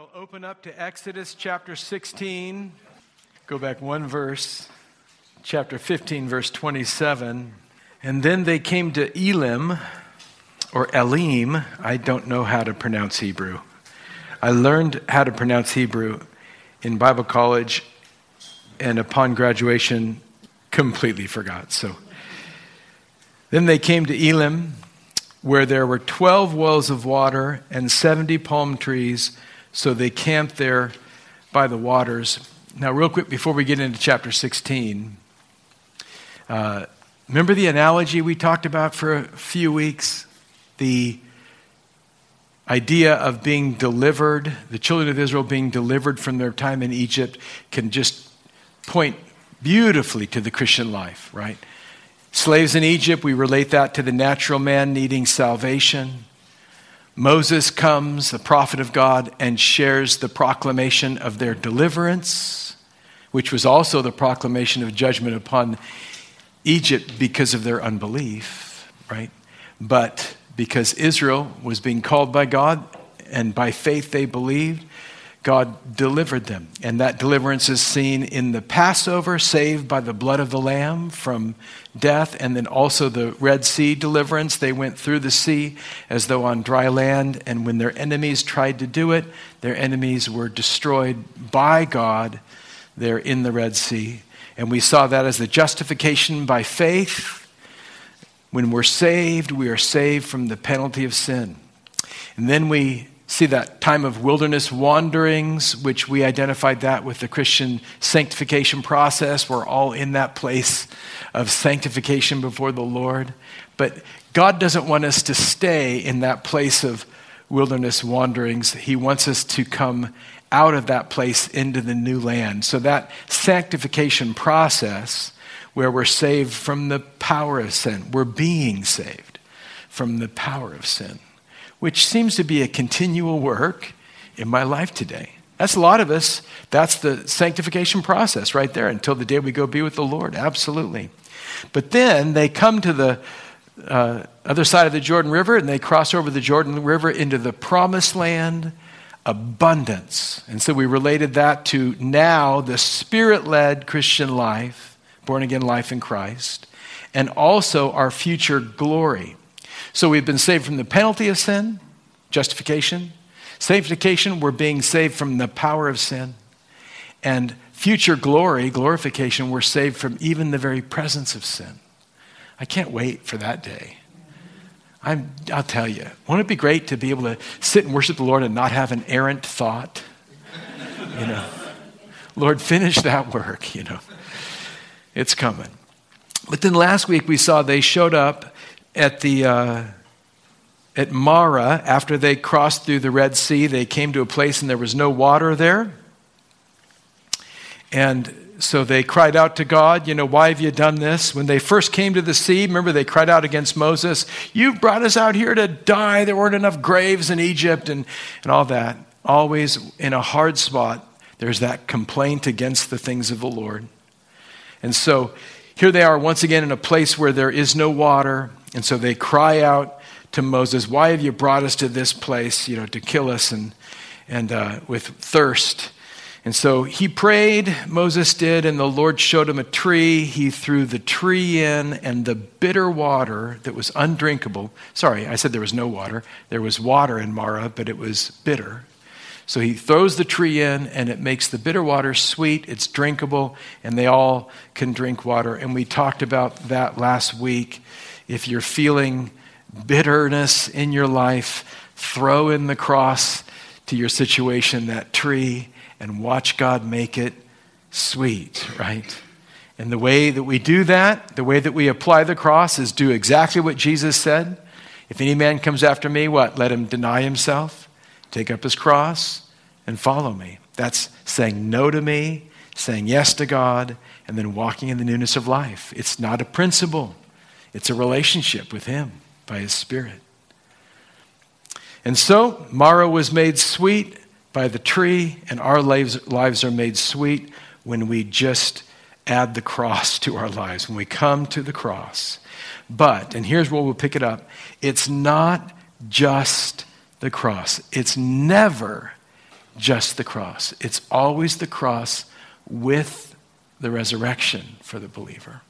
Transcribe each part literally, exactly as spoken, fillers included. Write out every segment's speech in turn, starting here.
will, open up to Exodus chapter sixteen. Go back one verse, chapter fifteen, verse twenty-seven. And then they came to Elim, or Elim. I don't know how to pronounce Hebrew. I learned how to pronounce Hebrew in Bible college, and upon graduation, completely forgot. So then they came to Elim, where there were twelve wells of water and seventy palm trees, so they camped there by the waters. Now, real quick, before we get into chapter sixteen, uh, remember the analogy we talked about for a few weeks? The idea of being delivered, the children of Israel being delivered from their time in Egypt, can just point beautifully to the Christian life, right? Slaves in Egypt, we relate that to the natural man needing salvation. Moses comes, the prophet of God, and shares the proclamation of their deliverance, which was also the proclamation of judgment upon Egypt because of their unbelief, right? But because Israel was being called by God, and by faith they believed, God delivered them. And that deliverance is seen in the Passover, saved by the blood of the Lamb from death, and then also the Red Sea deliverance. They went through the sea as though on dry land, and when their enemies tried to do it, their enemies were destroyed by God there in the Red Sea. And we saw that as the justification by faith. When we're saved, we are saved from the penalty of sin. And then we see that time of wilderness wanderings, which we identified that with the Christian sanctification process. We're all in that place of sanctification before the Lord. But God doesn't want us to stay in that place of wilderness wanderings. He wants us to come out of that place into the new land. So that sanctification process, where we're saved from the power of sin, we're being saved from the power of sin, which seems to be a continual work in my life today. That's a lot of us. That's the sanctification process right there until the day we go be with the Lord. Absolutely. But then they come to the uh, other side of the Jordan River, and they cross over the Jordan River into the promised land, abundance. And so we related that to now the Spirit-led Christian life, born-again life in Christ, and also our future glory. So we've been saved from the penalty of sin, justification. Sanctification, we're being saved from the power of sin. And future glory, glorification, we're saved from even the very presence of sin. I can't wait for that day. I'm, I'll tell you, won't it be great to be able to sit and worship the Lord and not have an errant thought? You know, Lord, finish that work, you know. It's coming. But then last week we saw they showed up at the uh, at Marah. After they crossed through the Red Sea, they came to a place and there was no water there. And so they cried out to God, you know, why have you done this? When they first came to the sea, remember they cried out against Moses, you've brought us out here to die. There weren't enough graves in Egypt and, and all that. Always in a hard spot, there's that complaint against the things of the Lord. And so here they are once again in a place where there is no water. And so they cry out to Moses, why have you brought us to this place, you know, to kill us and and uh, with thirst? And so he prayed, Moses did, and the Lord showed him a tree. He threw the tree in, and the bitter water that was undrinkable, sorry, I said there was no water. There was water in Marah, but it was bitter. So he throws the tree in, and it makes the bitter water sweet. It's drinkable, and they all can drink water. And we talked about that last week. If you're feeling bitterness in your life, throw in the cross to your situation, that tree, and watch God make it sweet, right? And the way that we do that, the way that we apply the cross is do exactly what Jesus said. If any man comes after me, what? Let him deny himself, take up his cross, and follow me. That's saying no to me, saying yes to God, and then walking in the newness of life. It's not a principle. It's a relationship with him by his Spirit. And so Marah was made sweet by the tree, and our lives, lives are made sweet when we just add the cross to our lives, when we come to the cross. But, and here's where we'll pick it up, it's not just the cross. It's never just the cross. It's always the cross with the resurrection for the believer.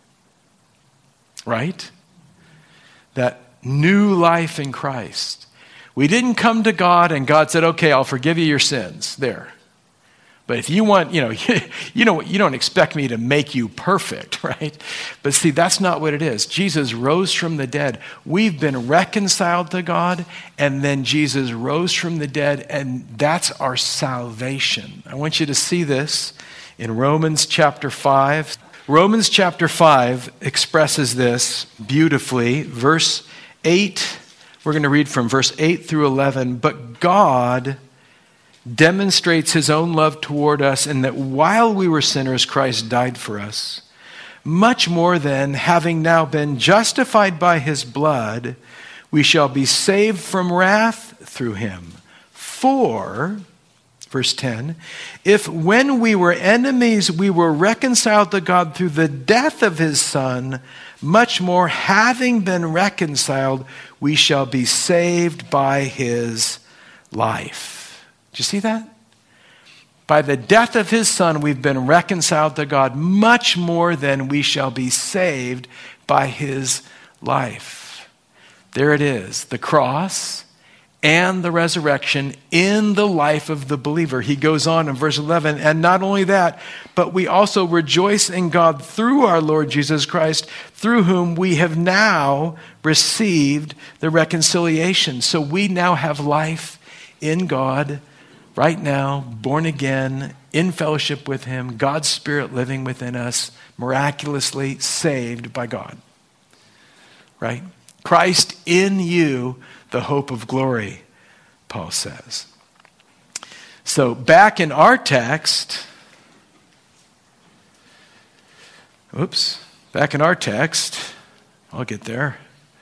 Right? That new life in Christ. We didn't come to God and God said, okay, I'll forgive you your sins. There. But if you want, you know, you know, you don't expect me to make you perfect, right? But see, that's not what it is. Jesus rose from the dead. We've been reconciled to God, and then Jesus rose from the dead, and that's our salvation. I want you to see this in Romans chapter five. Romans chapter five expresses this beautifully. Verse eight, we're going to read from verse eight through eleven. But God demonstrates his own love toward us in that while we were sinners, Christ died for us. Much more than, having now been justified by his blood, we shall be saved from wrath through him. For, verse ten, if when we were enemies, we were reconciled to God through the death of his Son, much more, having been reconciled, we shall be saved by his life. Do you see that? By the death of his Son, we've been reconciled to God much more than we shall be saved by his life. There it is, the cross and the resurrection in the life of the believer. He goes on in verse eleven, and not only that, but we also rejoice in God through our Lord Jesus Christ, through whom we have now received the reconciliation. So we now have life in God right now, born again, in fellowship with him, God's Spirit living within us, miraculously saved by God. Right? Christ in you, the hope of glory, Paul says. So back in our text, oops, back in our text, I'll get there.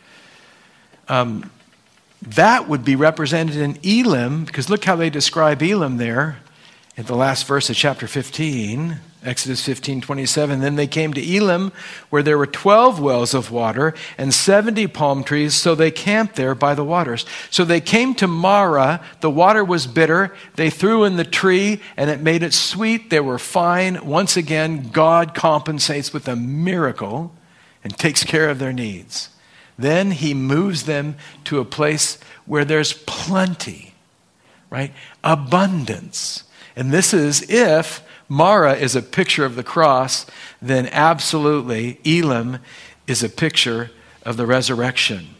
Um, That would be represented in Elim, because look how they describe Elim there in the last verse of chapter fifteen, Exodus fifteen twenty-seven. Then they came to Elim, where there were twelve wells of water and seventy palm trees, so they camped there by the waters. So they came to Marah, the water was bitter, they threw in the tree, and it made it sweet, they were fine. Once again, God compensates with a miracle and takes care of their needs. Then he moves them to a place where there's plenty, right? Abundance. And this is, if Marah is a picture of the cross, then absolutely Elim is a picture of the resurrection.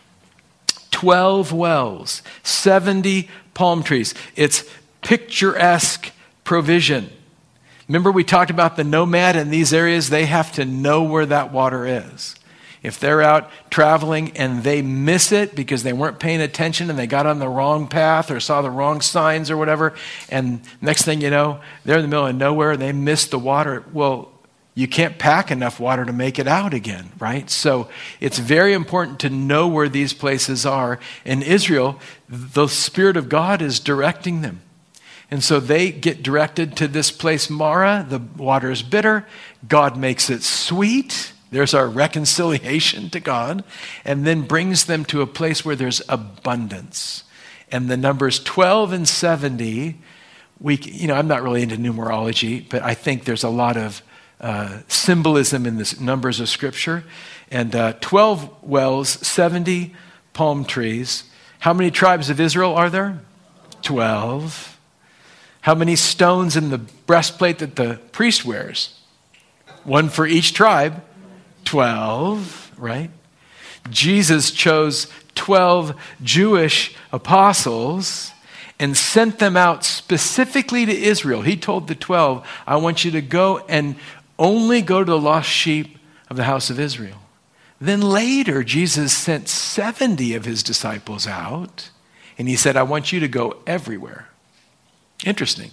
Twelve wells, seventy palm trees. It's picturesque provision. Remember we talked about the nomad in these areas, they have to know where that water is. If they're out traveling and they miss it because they weren't paying attention and they got on the wrong path or saw the wrong signs or whatever, and next thing you know, they're in the middle of nowhere and they missed the water, well, you can't pack enough water to make it out again, right? So it's very important to know where these places are. In Israel, the Spirit of God is directing them. And so they get directed to this place, Marah. The water is bitter. God makes it sweet. There's our reconciliation to God, and then brings them to a place where there's abundance. And the numbers twelve and seventy, we, you know, I'm not really into numerology, but I think there's a lot of uh, symbolism in the numbers of Scripture. And uh, twelve wells, seventy palm trees. How many tribes of Israel are there? twelve. How many stones in the breastplate that the priest wears? One for each tribe. twelve, right? Jesus chose twelve Jewish apostles and sent them out specifically to Israel. He told the twelve, I want you to go and only go to the lost sheep of the house of Israel. Then later, Jesus sent seventy of his disciples out, and he said, I want you to go everywhere. Interesting.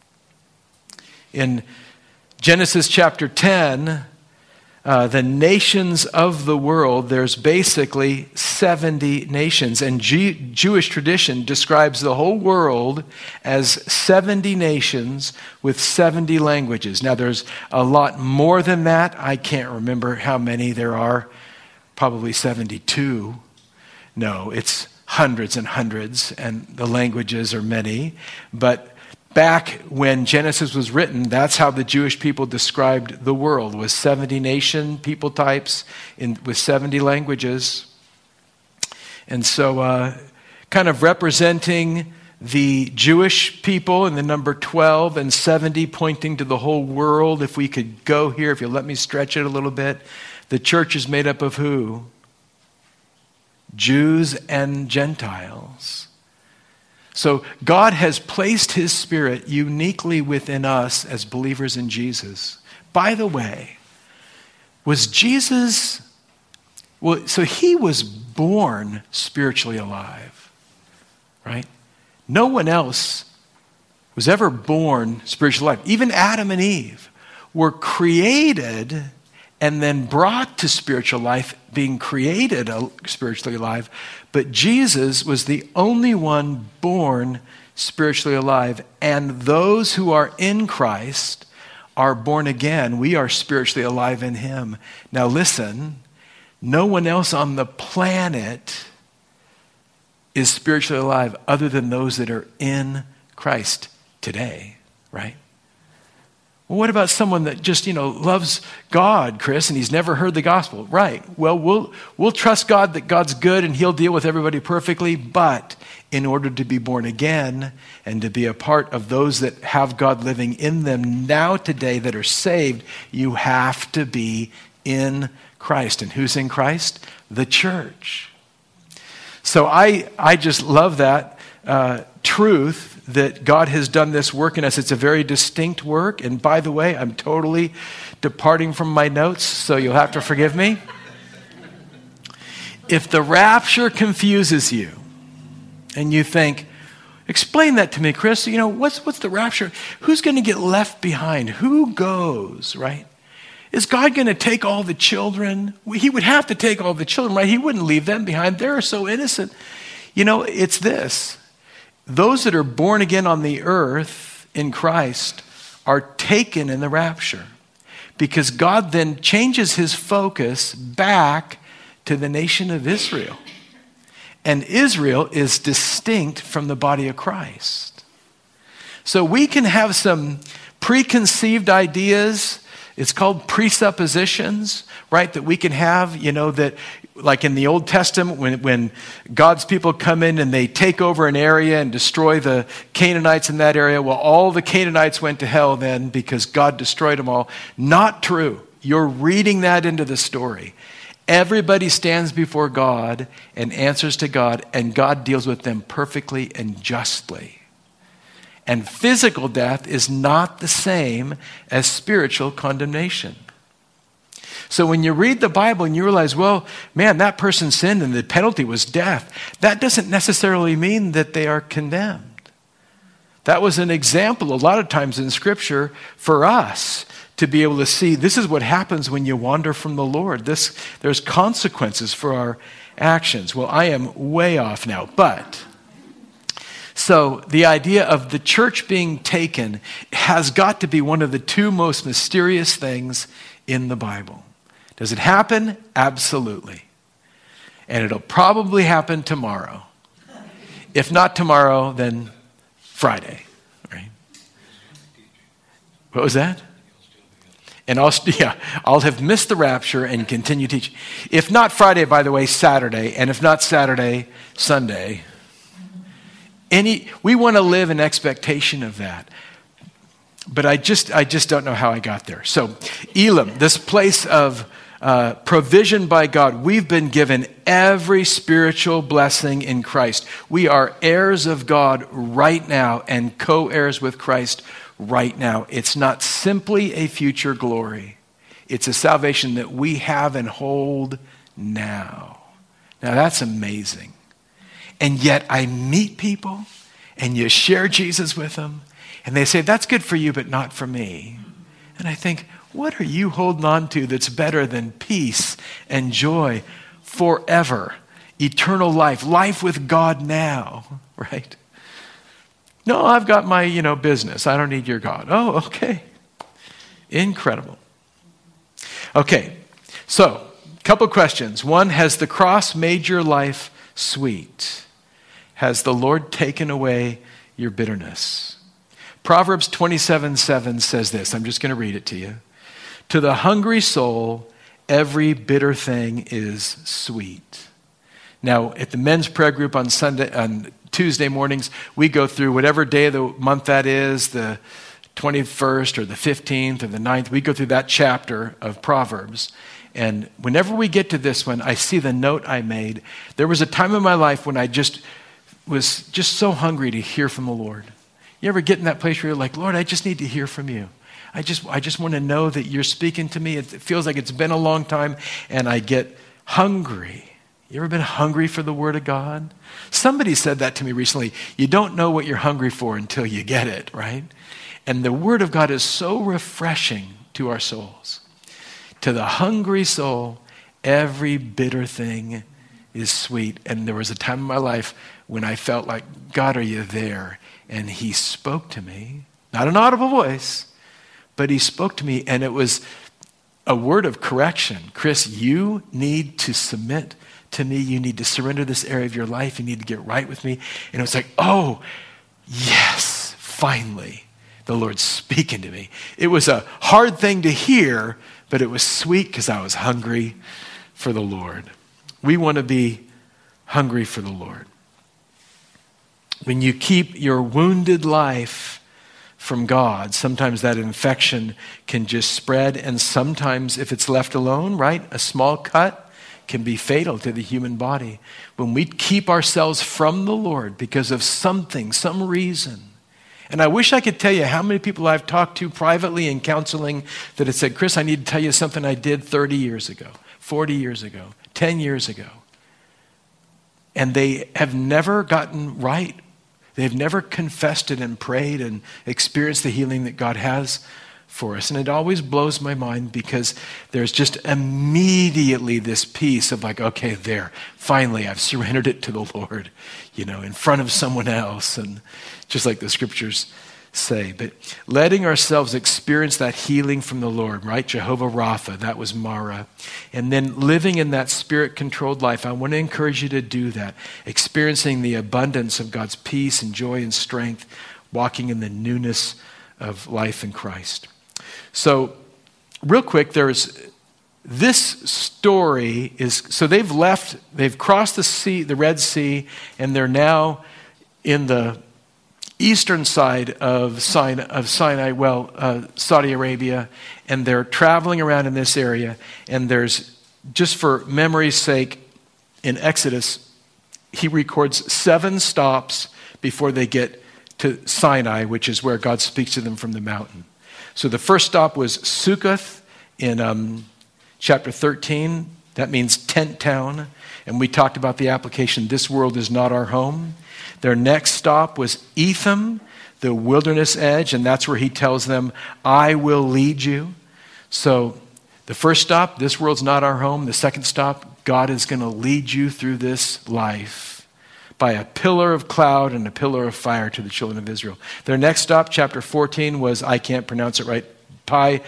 In Genesis chapter ten, Uh, the nations of the world, there's basically seventy nations. And G- Jewish tradition describes the whole world as seventy nations with seventy languages. Now, there's a lot more than that. I can't remember how many there are. Probably seventy-two. No, it's hundreds and hundreds, and the languages are many. But back when Genesis was written, that's how the Jewish people described the world, was seventy nation people types in, with seventy languages. And so uh, kind of representing the Jewish people and the number twelve and seventy pointing to the whole world. If we could go here, if you let me stretch it a little bit, the church is made up of who? Jews and Gentiles. So God has placed his Spirit uniquely within us as believers in Jesus. By the way, was Jesus, well, so he was born spiritually alive, right? No one else was ever born spiritually alive. Even Adam and Eve were created and then brought to spiritual life, being created spiritually alive. But Jesus was the only one born spiritually alive. And those who are in Christ are born again. We are spiritually alive in him. Now listen, no one else on the planet is spiritually alive other than those that are in Christ today, right? Well, what about someone that just, you know, loves God, Chris, and he's never heard the gospel? Right. Well, we'll we'll trust God that God's good and he'll deal with everybody perfectly, but in order to be born again and to be a part of those that have God living in them now today that are saved, you have to be in Christ. And who's in Christ? The church. So I, I just love that uh, truth that God has done this work in us. It's a very distinct work. And by the way, I'm totally departing from my notes, so you'll have to forgive me. If the rapture confuses you and you think, explain that to me, Chris, you know, what's, what's the rapture? Who's going to get left behind? Who goes, right? Is God going to take all the children? He would have to take all the children, right? He wouldn't leave them behind. They're so innocent. You know, it's this. Those that are born again on the earth in Christ are taken in the rapture because God then changes his focus back to the nation of Israel. And Israel is distinct from the body of Christ. So we can have some preconceived ideas. It's called presuppositions, right? That we can have, you know, that like in the Old Testament, when, when God's people come in and they take over an area and destroy the Canaanites in that area, well, all the Canaanites went to hell then because God destroyed them all. Not true. You're reading that into the story. Everybody stands before God and answers to God, and God deals with them perfectly and justly. And physical death is not the same as spiritual condemnation. So when you read the Bible and you realize, well, man, that person sinned and the penalty was death, that doesn't necessarily mean that they are condemned. That was an example a lot of times in Scripture for us to be able to see this is what happens when you wander from the Lord. This, there's consequences for our actions. Well, I am way off now, but so the idea of the church being taken has got to be one of the two most mysterious things in the Bible. Does it happen? Absolutely. And it'll probably happen tomorrow. If not tomorrow, then Friday. Right? What was that? And I'll, yeah, I'll have missed the rapture and continue teaching. If not Friday, by the way, Saturday. And if not Saturday, Sunday. Any, we want to live in expectation of that. But I just, I just don't know how I got there. So Elim, this place of uh, provision by God, we've been given every spiritual blessing in Christ. We are heirs of God right now and co-heirs with Christ right now. It's not simply a future glory. It's a salvation that we have and hold now. Now that's amazing. And yet I meet people and you share Jesus with them and they say, that's good for you, but not for me. And I think, what are you holding on to that's better than peace and joy forever? Eternal life, life with God now, right? No, I've got my, you know, business. I don't need your God. Oh, okay. Incredible. Okay, so a couple questions. One, has the cross made your life sweet? Has the Lord taken away your bitterness? Proverbs twenty-seven seven says this. I'm just going to read it to you. To the hungry soul, every bitter thing is sweet. Now, at the men's prayer group on Sunday, on Tuesday mornings, we go through whatever day of the month that is, the twenty-first or the fifteenth or the ninth. We go through that chapter of Proverbs. And whenever we get to this one, I see the note I made. There was a time in my life when I just was just so hungry to hear from the Lord. You ever get in that place where you're like, Lord, I just need to hear from you. I just I just want to know that you're speaking to me. It feels like it's been a long time, and I get hungry. You ever been hungry for the Word of God? Somebody said that to me recently. You don't know what you're hungry for until you get it, right? And the Word of God is so refreshing to our souls. To the hungry soul, every bitter thing is sweet. And there was a time in my life when I felt like, God, are you there? And he spoke to me, not an audible voice, but he spoke to me, and it was a word of correction. Chris, you need to submit to me. You need to surrender this area of your life. You need to get right with me. And it was like, oh, yes, finally, the Lord's speaking to me. It was a hard thing to hear, but it was sweet because I was hungry for the Lord. We want to be hungry for the Lord. When you keep your wounded life from God, sometimes that infection can just spread, and sometimes if it's left alone, right, a small cut can be fatal to the human body. When we keep ourselves from the Lord because of something, some reason, and I wish I could tell you how many people I've talked to privately in counseling that have said, Chris, I need to tell you something I did thirty years ago, forty years ago, ten years ago. And they have never gotten right. They've never confessed it and prayed and experienced the healing that God has for us. And it always blows my mind because there's just immediately this piece of like, okay, there, finally I've surrendered it to the Lord, you know, in front of someone else. And just like the scriptures say, but letting ourselves experience that healing from the Lord, right? Jehovah Rapha, that was Mara. And then living in that spirit-controlled life, I want to encourage you to do that. Experiencing the abundance of God's peace and joy and strength, walking in the newness of life in Christ. So, real quick, there's this story is, so they've left, they've crossed the sea, the Red Sea, and they're now in the eastern side of Sinai, of Sinai well, uh, Saudi Arabia, and they're traveling around in this area. And there's, just for memory's sake, in Exodus, he records seven stops before they get to Sinai, which is where God speaks to them from the mountain. So the first stop was Sukkoth in um, chapter thirteen. That means tent town. And we talked about the application, this world is not our home. Their next stop was Etham, the wilderness edge, and that's where he tells them, I will lead you. So the first stop, this world's not our home. The second stop, God is going to lead you through this life by a pillar of cloud and a pillar of fire to the children of Israel. Their next stop, chapter fourteen, was, I can't pronounce it right, Pi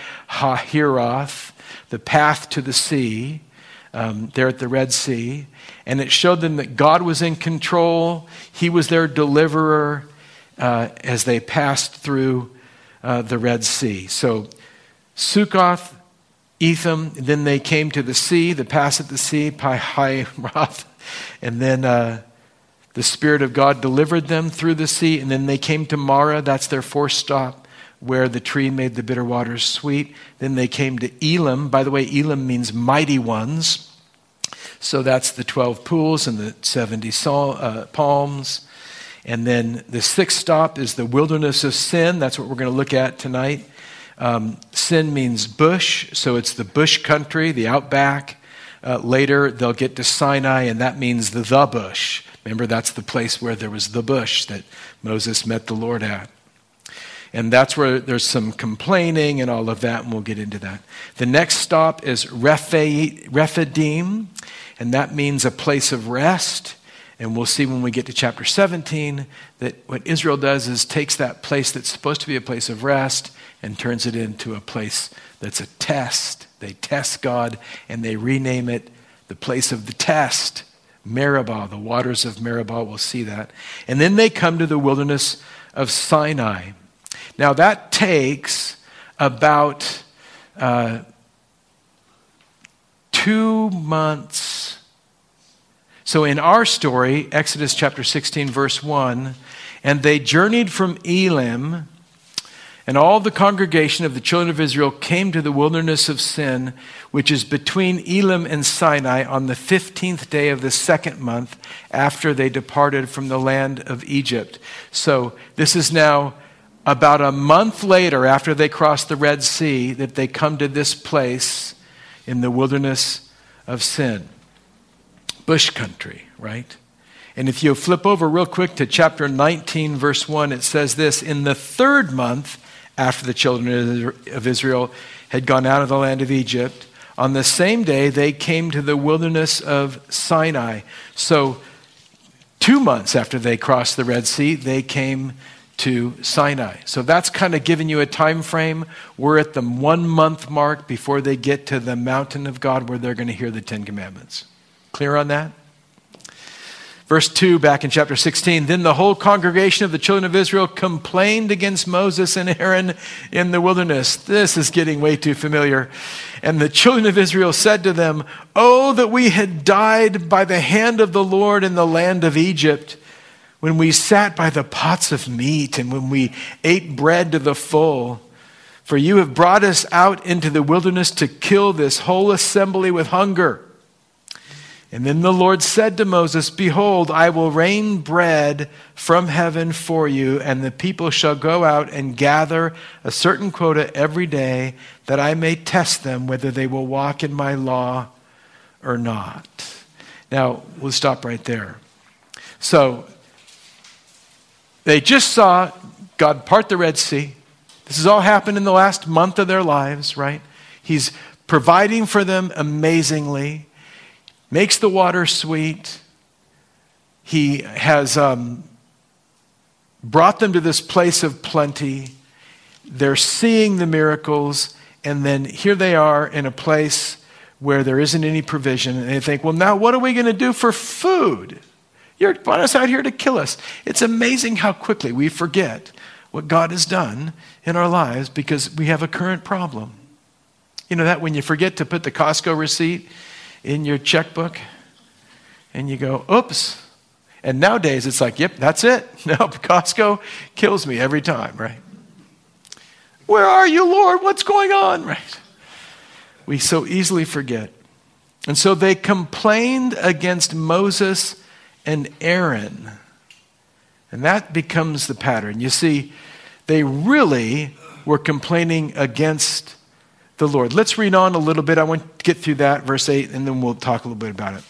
Hahiroth, the path to the sea. Um, there at the Red Sea, and it showed them that God was in control. He was their deliverer uh, as they passed through uh, the Red Sea. So Sukkoth, Etham, then they came to the sea, the pass at the sea, Pi-Hahiroth, and then uh, the Spirit of God delivered them through the sea, and then they came to Mara, that's their fourth stop, where the tree made the bitter waters sweet. Then they came to Elim. By the way, Elim means mighty ones. So that's the twelve pools and the seventy sol- uh, palms. And then the sixth stop is the wilderness of Sin. That's what we're going to look at tonight. Um, Sin means bush, so it's the bush country, the outback. Uh, later, they'll get to Sinai, and that means the, the bush. Remember, that's the place where there was the bush that Moses met the Lord at. And that's where there's some complaining and all of that, and we'll get into that. The next stop is Rephidim, and that means a place of rest. And we'll see when we get to chapter seventeen that what Israel does is takes that place that's supposed to be a place of rest and turns it into a place that's a test. They test God, and they rename it the place of the test, Meribah, the waters of Meribah. We'll see that. And then they come to the wilderness of Sinai. Now that takes about uh, two months. So in our story, Exodus chapter sixteen, verse one, and they journeyed from Elim, and all the congregation of the children of Israel came to the wilderness of Sin, which is between Elim and Sinai, on the fifteenth day of the second month after they departed from the land of Egypt. So this is now about a month later, after they crossed the Red Sea, that they come to this place in the wilderness of Sin. Bush country, right? And if you flip over real quick to chapter nineteen, verse one, it says this: in the third month after the children of Israel had gone out of the land of Egypt, on the same day they came to the wilderness of Sinai. So two months after they crossed the Red Sea, they came to Sinai. So that's kind of giving you a time frame. We're at the one month mark before they get to the mountain of God where they're going to hear the Ten Commandments. Clear on that? Verse two, back in chapter sixteen, then the whole congregation of the children of Israel complained against Moses and Aaron in the wilderness. This is getting way too familiar. And the children of Israel said to them, oh, that we had died by the hand of the Lord in the land of Egypt, when we sat by the pots of meat and when we ate bread to the full. For you have brought us out into the wilderness to kill this whole assembly with hunger. And then the Lord said to Moses, behold, I will rain bread from heaven for you, and the people shall go out and gather a certain quota every day, that I may test them whether they will walk in my law or not. Now, we'll stop right there. So, they just saw God part the Red Sea. This has all happened in the last month of their lives, right? He's providing for them amazingly. Makes the water sweet. He has um, brought them to this place of plenty. They're seeing the miracles, and then here they are in a place where there isn't any provision, and they think, well, now what are we going to do for food? You're brought us out here to kill us. It's amazing how quickly we forget what God has done in our lives because we have a current problem. You know that when you forget to put the Costco receipt in your checkbook and you go, oops. And nowadays it's like, yep, that's it. No, Costco kills me every time, right? Where are you, Lord? What's going on, right? We so easily forget. And so they complained against Moses and Aaron. And that becomes the pattern. You see, they really were complaining against the Lord. Let's read on a little bit. I want to get through that, verse eight, and then we'll talk a little bit about it.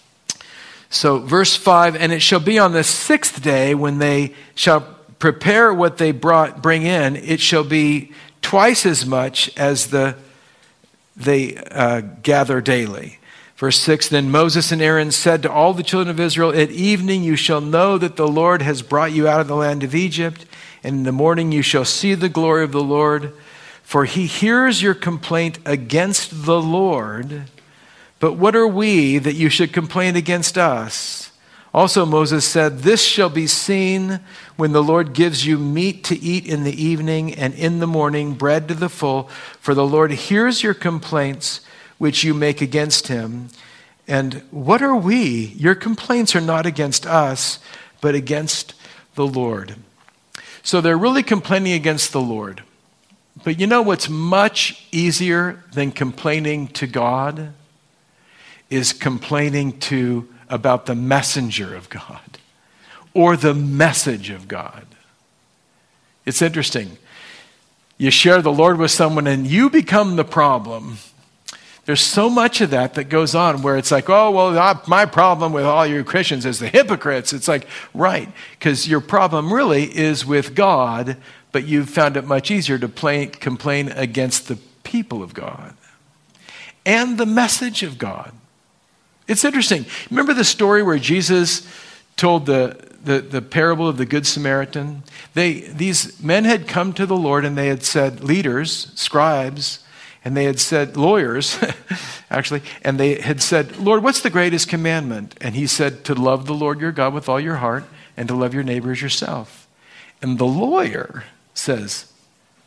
So, verse five, and it shall be on the sixth day when they shall prepare what they brought, bring in, it shall be twice as much as the they uh, gather daily. Verse six, then Moses and Aaron said to all the children of Israel, at evening you shall know that the Lord has brought you out of the land of Egypt, and in the morning you shall see the glory of the Lord. For he hears your complaint against the Lord, but what are we that you should complain against us? Also Moses said, this shall be seen when the Lord gives you meat to eat in the evening, and in the morning bread to the full. For the Lord hears your complaints which you make against him. And what are we? Your complaints are not against us, but against the Lord. So they're really complaining against the Lord. But you know what's much easier than complaining to God is complaining to about the messenger of God or the message of God. It's interesting. You share the Lord with someone and you become the problem. There's so much of that that goes on where it's like, oh, well, my problem with all you Christians is the hypocrites. It's like, right, because your problem really is with God, but you've found it much easier to play, complain against the people of God and the message of God. It's interesting. Remember the story where Jesus told the, the, the parable of the Good Samaritan? They, these men had come to the Lord and they had said, leaders, scribes, and they had said, lawyers, actually, and they had said, Lord, what's the greatest commandment? And he said, to love the Lord your God with all your heart and to love your neighbor as yourself. And the lawyer says,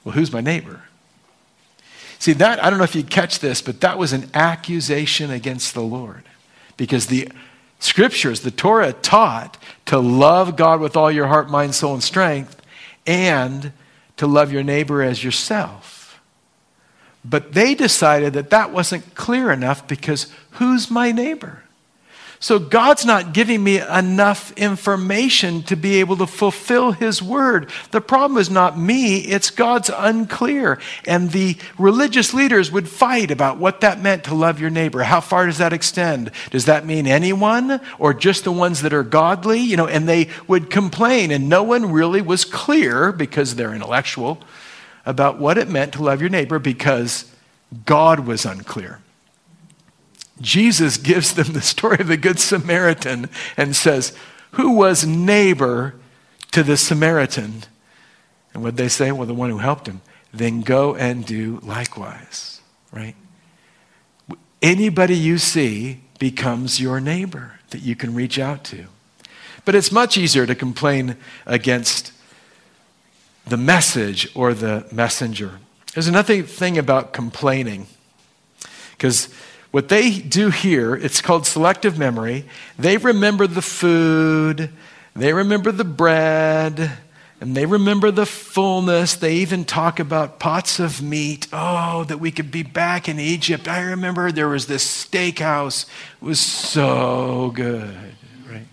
Well, who's my neighbor? See, that, I don't know if you catch this, but that was an accusation against the Lord. Because the scriptures, the Torah taught to love God with all your heart, mind, soul, and strength, and to love your neighbor as yourself. But they decided that that wasn't clear enough because who's my neighbor? So God's not giving me enough information to be able to fulfill his word. The problem is not me, it's God's unclear. And the religious leaders would fight about what that meant to love your neighbor. How far does that extend? Does that mean anyone or just the ones that are godly? You know, and they would complain, and no one really was clear, because they're intellectual, about what it meant to love your neighbor because God was unclear. Jesus gives them the story of the Good Samaritan and says, who was neighbor to the Samaritan? And what they say? Well, the one who helped him. Then go and do likewise, right? Anybody you see becomes your neighbor that you can reach out to. But it's much easier to complain against the message or the messenger. There's another thing about complaining, because what they do here, it's called selective memory. They remember the food, they remember the bread, and they remember the fullness. They even talk about pots of meat. Oh, that we could be back in Egypt. I remember there was this steakhouse. It was so good, right?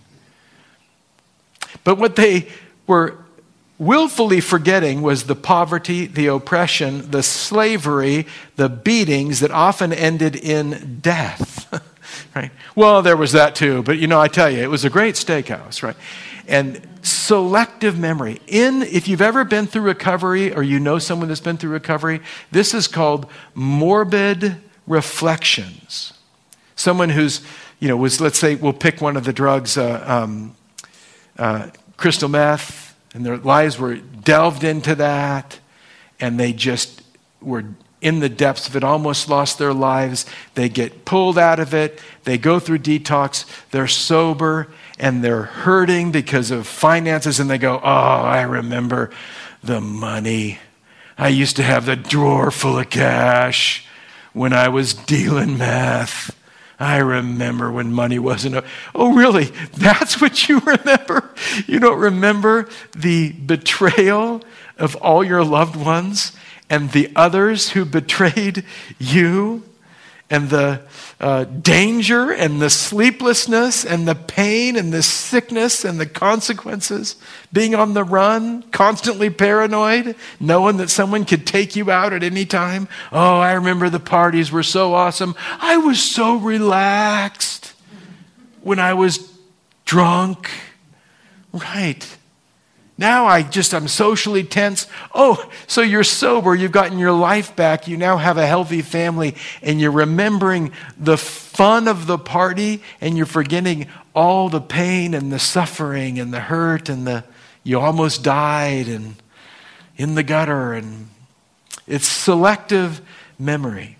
But what they were willfully forgetting was the poverty, the oppression, the slavery, the beatings that often ended in death, right? Well, there was that too, but you know, I tell you, it was a great steakhouse, right? And selective memory. In, if you've ever been through recovery or you know someone that's been through recovery, this is called morbid reflections. Someone who's, you know, was, let's say, we'll pick one of the drugs, uh, um, uh, crystal meth, and their lives were delved into that, and they just were in the depths of it, almost lost their lives. They get pulled out of it. They go through detox. They're sober, and they're hurting because of finances, and they go, oh, I remember the money. I used to have the drawer full of cash when I was dealing meth. I remember when money wasn't a... Oh, really? That's what you remember? You don't remember the betrayal of all your loved ones and the others who betrayed you, and the uh, danger and the sleeplessness and the pain and the sickness and the consequences, being on the run, constantly paranoid, knowing that someone could take you out at any time. Oh, I remember the parties were so awesome. I was so relaxed when I was drunk. Right. Now I just, I'm socially tense. Oh, so you're sober. You've gotten your life back. You now have a healthy family, and you're remembering the fun of the party, and you're forgetting all the pain and the suffering and the hurt and the, you almost died and in the gutter. And it's selective memory.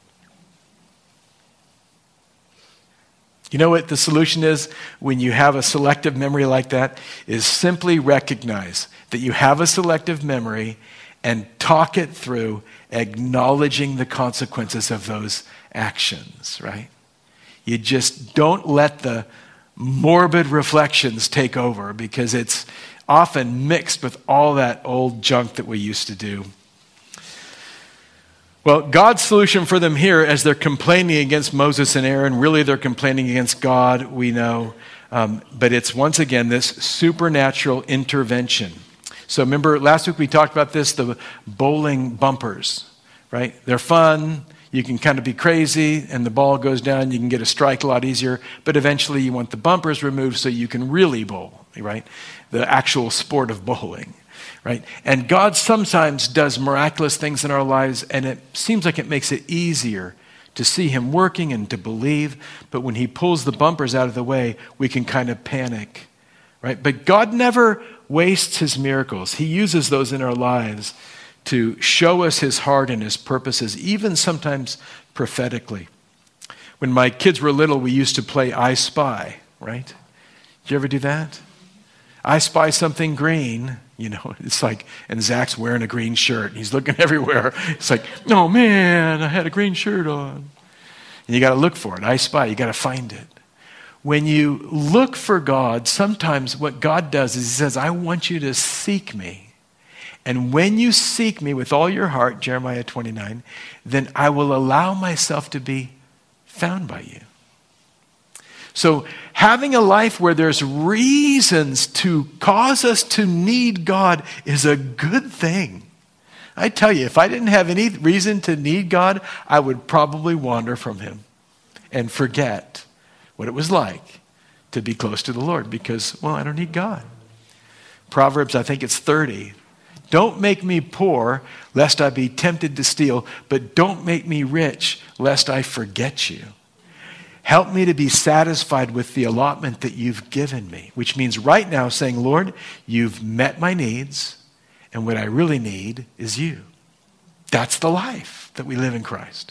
You know what the solution is when you have a selective memory like that? Is simply recognize that you have a selective memory and talk it through, acknowledging the consequences of those actions, right? You just don't let the morbid reflections take over, because it's often mixed with all that old junk that we used to do. Well, God's solution for them here, as they're complaining against Moses and Aaron, really they're complaining against God, we know. Um, but it's once again this supernatural intervention. So remember, last week we talked about this, the bowling bumpers, right? They're fun. You can kind of be crazy, and the ball goes down. You can get a strike a lot easier. But eventually you want the bumpers removed so you can really bowl, right? The actual sport of bowling. Right? And God sometimes does miraculous things in our lives, and it seems like it makes it easier to see him working and to believe. But when he pulls the bumpers out of the way, we can kind of panic. Right? But God never wastes his miracles. He uses those in our lives to show us his heart and his purposes, even sometimes prophetically. When my kids were little, we used to play I Spy, right? Did you ever do that? I spy something green. You know, it's like, and Zach's wearing a green shirt. And he's looking everywhere. It's like, oh man, I had a green shirt on. And you got to look for it. I spy. You got to find it. When you look for God, sometimes what God does is he says, I want you to seek me. And when you seek me with all your heart, Jeremiah twenty-nine, then I will allow myself to be found by you. So having a life where there's reasons to cause us to need God is a good thing. I tell you, if I didn't have any reason to need God, I would probably wander from him and forget what it was like to be close to the Lord because, well, I don't need God. Proverbs, I think it's thirty. Don't make me poor, lest I be tempted to steal, but don't make me rich, lest I forget you. Help me to be satisfied with the allotment that you've given me, which means right now saying, Lord, you've met my needs, and what I really need is you. That's the life that we live in Christ.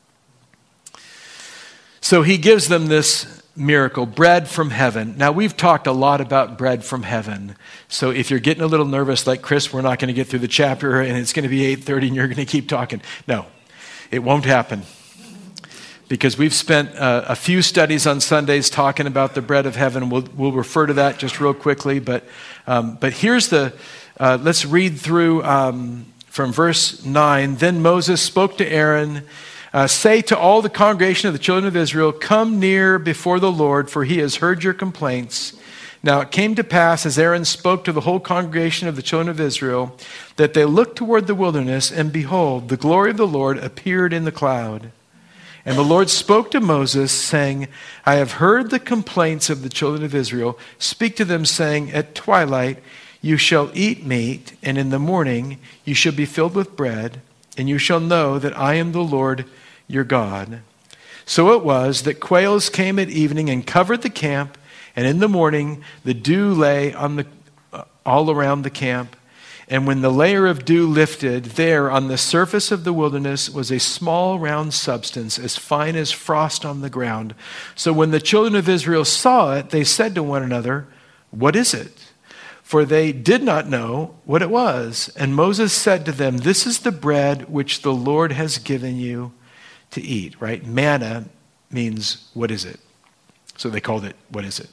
So he gives them this miracle, bread from heaven. Now, we've talked a lot about bread from heaven. So if you're getting a little nervous like Chris, we're not going to get through the chapter and it's going to be eight thirty and you're going to keep talking. No, it won't happen. Because we've spent uh, a few studies on Sundays talking about the bread of heaven. We'll, we'll refer to that just real quickly. But, um, but here's the, uh, let's read through um, from verse nine. Then Moses spoke to Aaron, Uh, say to all the congregation of the children of Israel, come near before the Lord, for he has heard your complaints. Now it came to pass, as Aaron spoke to the whole congregation of the children of Israel, that they looked toward the wilderness, and behold, the glory of the Lord appeared in the cloud. And the Lord spoke to Moses, saying, I have heard the complaints of the children of Israel. Speak to them, saying, at twilight you shall eat meat, and in the morning you shall be filled with bread, and you shall know that I am the Lord your God. So it was that quails came at evening and covered the camp, and in the morning the dew lay on the uh, all around the camp. And when the layer of dew lifted, there on the surface of the wilderness was a small round substance as fine as frost on the ground. So when the children of Israel saw it, they said to one another, what is it? For they did not know what it was. And Moses said to them, this is the bread which the Lord has given you to eat, right? Manna means, what is it? So they called it, what is it?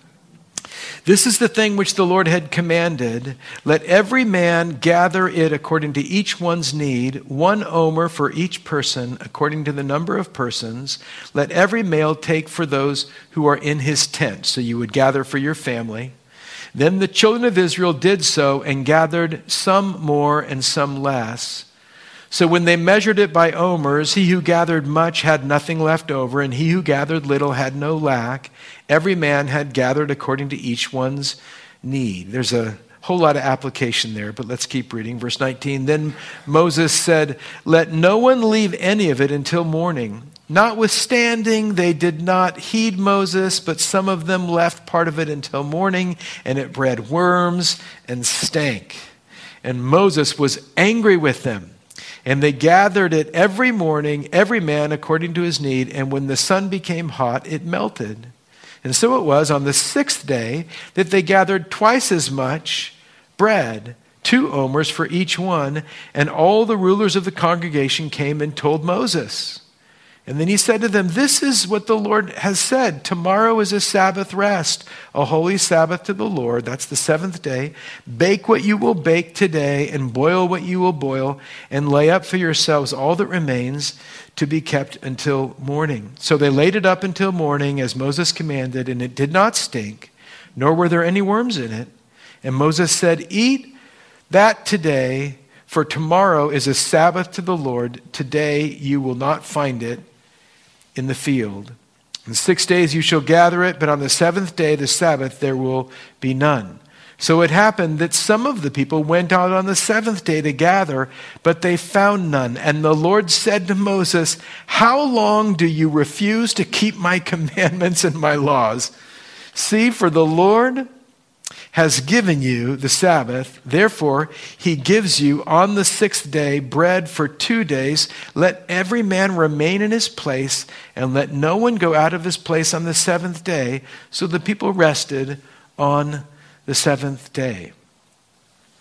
This is the thing which the Lord had commanded. Let every man gather it according to each one's need, one omer for each person, according to the number of persons. Let every male take for those who are in his tent. So you would gather for your family. Then the children of Israel did so and gathered some more and some less. So when they measured it by omers, he who gathered much had nothing left over, and he who gathered little had no lack. Every man had gathered according to each one's need. There's a whole lot of application there, but let's keep reading. Verse nineteen, then Moses said, let no one leave any of it until morning. Notwithstanding, they did not heed Moses, but some of them left part of it until morning, and it bred worms and stank. And Moses was angry with them. And they gathered it every morning, every man according to his need. And when the sun became hot, it melted. And so it was on the sixth day that they gathered twice as much bread, two omers for each one. And all the rulers of the congregation came and told Moses. And then he said to them, this is what the Lord has said. Tomorrow is a Sabbath rest, a holy Sabbath to the Lord. That's the seventh day. Bake what you will bake today and boil what you will boil and lay up for yourselves all that remains to be kept until morning. So they laid it up until morning as Moses commanded, and it did not stink, nor were there any worms in it. And Moses said, eat that today, for tomorrow is a Sabbath to the Lord. Today you will not find it in the field. In six days you shall gather it, but on the seventh day, the Sabbath, there will be none. So it happened that some of the people went out on the seventh day to gather, but they found none. And the Lord said to Moses, how long do you refuse to keep my commandments and my laws? See, for the Lord has given you the Sabbath. Therefore, he gives you on the sixth day bread for two days. Let every man remain in his place, and let no one go out of his place on the seventh day. So the people rested on the seventh day.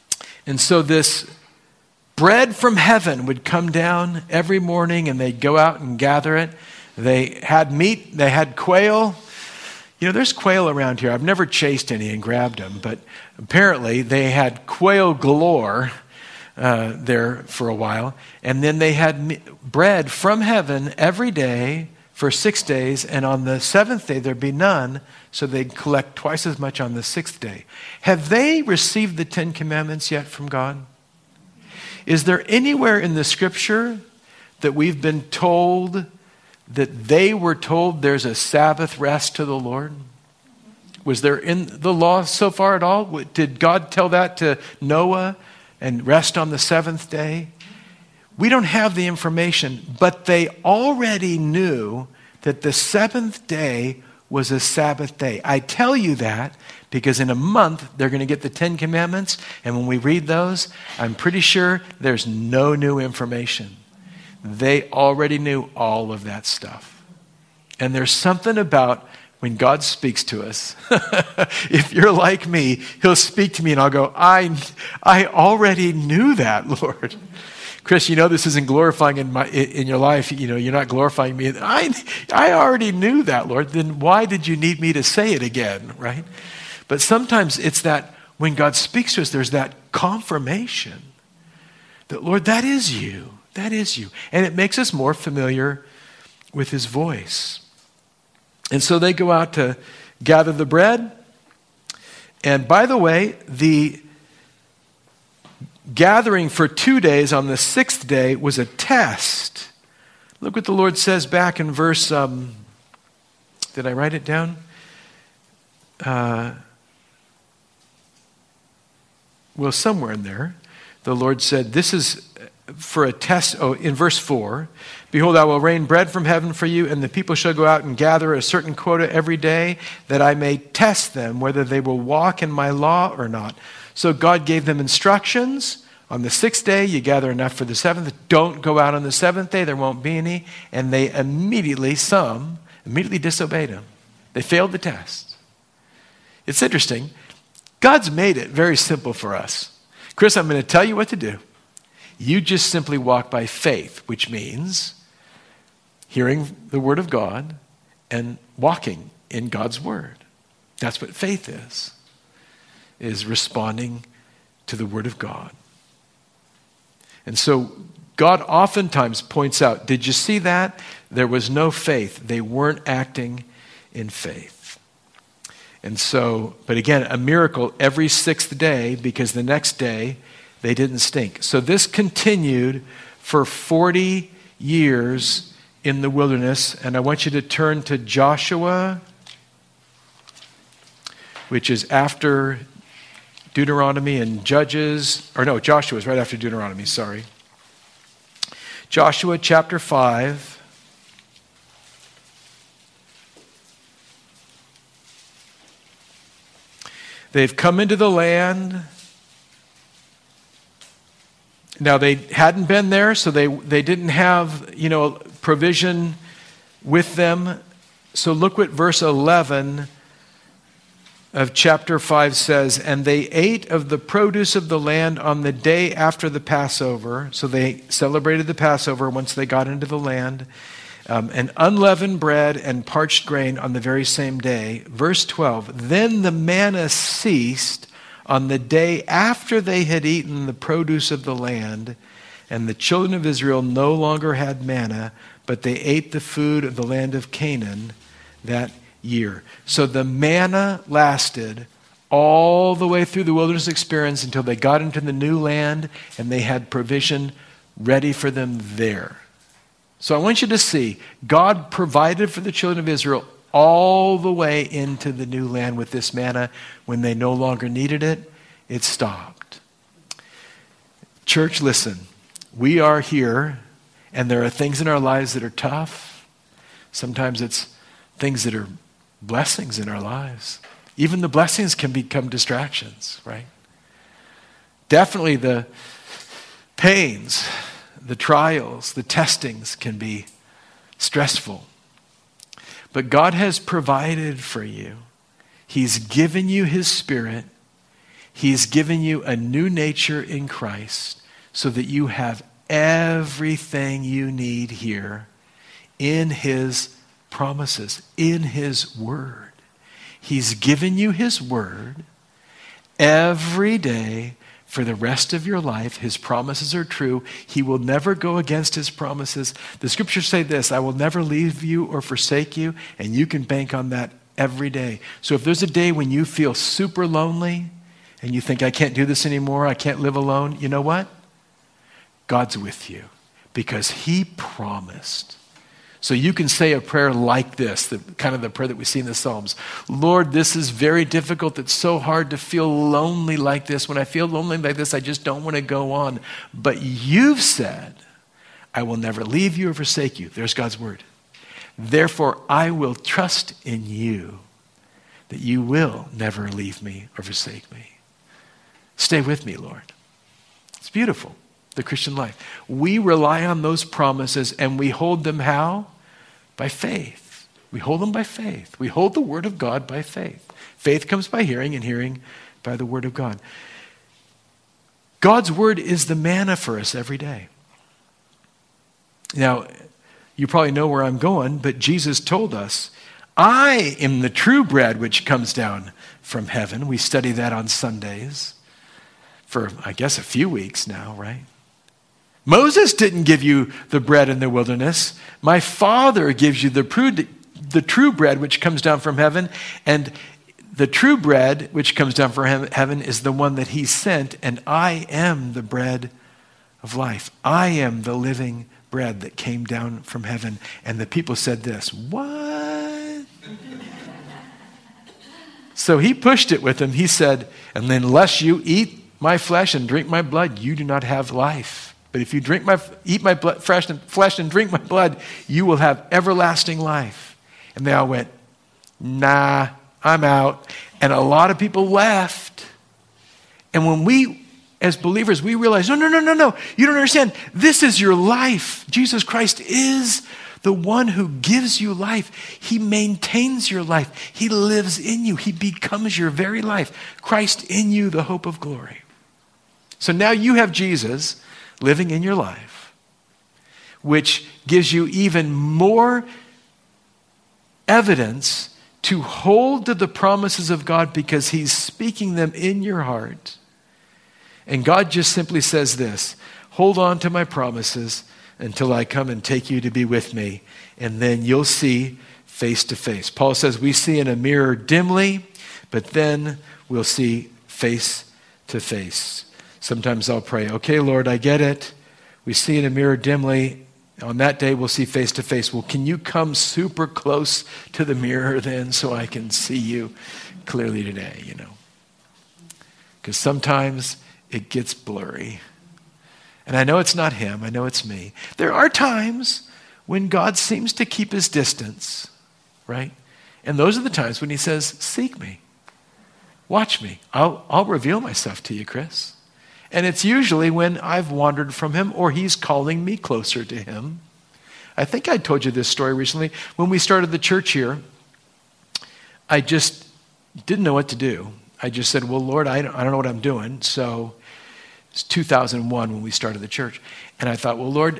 And so this bread from heaven would come down every morning, and they'd go out and gather it. They had meat, they had quail. You know, there's quail around here. I've never chased any and grabbed them, but apparently they had quail galore uh, there for a while. And then they had me- bread from heaven every day for six days, and on the seventh day there'd be none, so they'd collect twice as much on the sixth day. Have they received the Ten Commandments yet from God? Is there anywhere in the Scripture that we've been told that they were told there's a Sabbath rest to the Lord? Was there in the law so far at all? Did God tell that to Noah and rest on the seventh day? We don't have the information, but they already knew that the seventh day was a Sabbath day. I tell you that because in a month they're going to get the Ten Commandments, and when we read those, I'm pretty sure there's no new information. They already knew all of that stuff. And there's something about when God speaks to us, if you're like me, he'll speak to me and I'll go, I, I already knew that, Lord. Chris, you know this isn't glorifying in my in your life. You know, you're not glorifying me. I, I already knew that, Lord. Then why did you need me to say it again, right? But sometimes it's that when God speaks to us, there's that confirmation that, Lord, that is you. That is you. And it makes us more familiar with his voice. And so they go out to gather the bread. And by the way, the gathering for two days on the sixth day was a test. Look what the Lord says back in verse, um, did I write it down? Uh, well, somewhere in there, the Lord said, this is for a test. Oh, in verse four, behold, I will rain bread from heaven for you, and the people shall go out and gather a certain quota every day, that I may test them whether they will walk in my law or not. So God gave them instructions. On the sixth day, you gather enough for the seventh. Don't go out on the seventh day. There won't be any. And they immediately, some, immediately disobeyed him. They failed the test. It's interesting. God's made it very simple for us. Chris, I'm going to tell you what to do. You just simply walk by faith, which means hearing the word of God and walking in God's word. That's what faith is. Is responding to the word of God. And so God oftentimes points out, did you see that? There was no faith. They weren't acting in faith. And so, but again, a miracle every sixth day, because the next day they didn't stink. So this continued for forty years in the wilderness. And I want you to turn to Joshua, which is after Deuteronomy and Judges, or no, Joshua is right after Deuteronomy, sorry. Joshua chapter five. They've come into the land. Now, they hadn't been there, so they, they didn't have, you know, provision with them. So look what verse eleven of chapter five says, and they ate of the produce of the land on the day after the Passover. So they celebrated the Passover once they got into the land. Um, and unleavened bread and parched grain on the very same day. Verse twelve, then the manna ceased on the day after they had eaten the produce of the land, and the children of Israel no longer had manna, but they ate the food of the land of Canaan that year. So the manna lasted all the way through the wilderness experience until they got into the new land and they had provision ready for them there. So I want you to see, God provided for the children of Israel all the way into the new land with this manna. When they no longer needed it, it stopped. Church, listen, we are here and there are things in our lives that are tough. Sometimes it's things that are blessings in our lives. Even the blessings can become distractions, right? Definitely the pains, the trials, the testings can be stressful. But God has provided for you. He's given you his Spirit. He's given you a new nature in Christ so that you have everything you need here in his promises, in his word. He's given you his word every day for the rest of your life. His promises are true. He will never go against his promises. The scriptures say this, I will never leave you or forsake you, and you can bank on that every day. So if there's a day when you feel super lonely and you think, I can't do this anymore, I can't live alone, you know what? God's with you because he promised. So you can say a prayer like this, the kind of the prayer that we see in the Psalms. Lord, this is very difficult. It's so hard to feel lonely like this. When I feel lonely like this, I just don't want to go on. But you've said, I will never leave you or forsake you. There's God's word. Therefore, I will trust in you that you will never leave me or forsake me. Stay with me, Lord. It's beautiful, the Christian life. We rely on those promises and we hold them how? By faith. We hold them by faith. We hold the word of God by faith. Faith comes by hearing and hearing by the word of God. God's word is the manna for us every day. Now, you probably know where I'm going, but Jesus told us, I am the true bread which comes down from heaven. We study that on Sundays for, I guess, a few weeks now, right? Moses didn't give you the bread in the wilderness. My Father gives you the, pru- the true bread which comes down from heaven, and the true bread which comes down from heaven is the one that he sent, and I am the bread of life. I am the living bread that came down from heaven. And the people said this, what? So he pushed it with them. He said, and unless you eat my flesh and drink my blood, you do not have life. But if you drink my, eat my blood, flesh, and, flesh and drink my blood, you will have everlasting life. And they all went, nah, I'm out. And a lot of people left. And when we, as believers, we realize, no, no, no, no, no. You don't understand. This is your life. Jesus Christ is the one who gives you life. He maintains your life. He lives in you. He becomes your very life. Christ in you, the hope of glory. So now you have Jesus living in your life, which gives you even more evidence to hold to the promises of God because he's speaking them in your heart. And God just simply says this, hold on to my promises until I come and take you to be with me, and then you'll see face to face. Paul says we see in a mirror dimly, but then we'll see face to face. Sometimes I'll pray, okay, Lord, I get it. We see in a mirror dimly. On that day, we'll see face to face. Well, can you come super close to the mirror then so I can see you clearly today, you know? Because sometimes it gets blurry. And I know it's not him. I know it's me. There are times when God seems to keep his distance, right? And those are the times when he says, seek me. Watch me. I'll, I'll reveal myself to you, Chris. And it's usually when I've wandered from him or he's calling me closer to him. I think I told you this story recently. When we started the church here, I just didn't know what to do. I just said, well, Lord, I don't, I don't know what I'm doing. So it's two thousand one when we started the church. And I thought, well, Lord,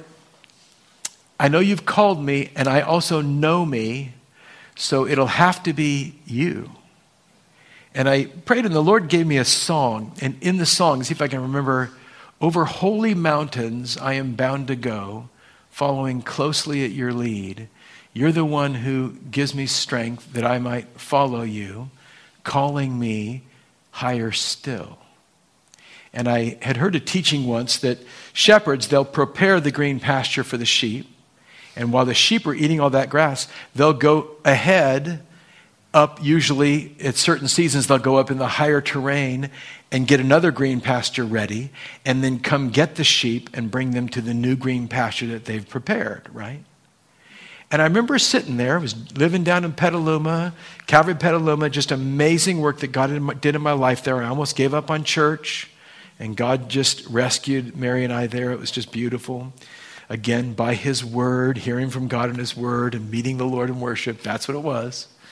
I know you've called me and I also know me, so it'll have to be you. And I prayed and the Lord gave me a song. And in the song, see if I can remember, over holy mountains I am bound to go, following closely at your lead. You're the one who gives me strength that I might follow you, calling me higher still. And I had heard a teaching once that shepherds, they'll prepare the green pasture for the sheep. And while the sheep are eating all that grass, they'll go ahead up, usually at certain seasons, they'll go up in the higher terrain and get another green pasture ready and then come get the sheep and bring them to the new green pasture that they've prepared, right? And I remember sitting there, I was living down in Petaluma, Calvary Petaluma, just amazing work that God did in my life there. I almost gave up on church, and God just rescued Mary and I there. It was just beautiful. Again, by his word, hearing from God in his word and meeting the Lord in worship, that's what it was.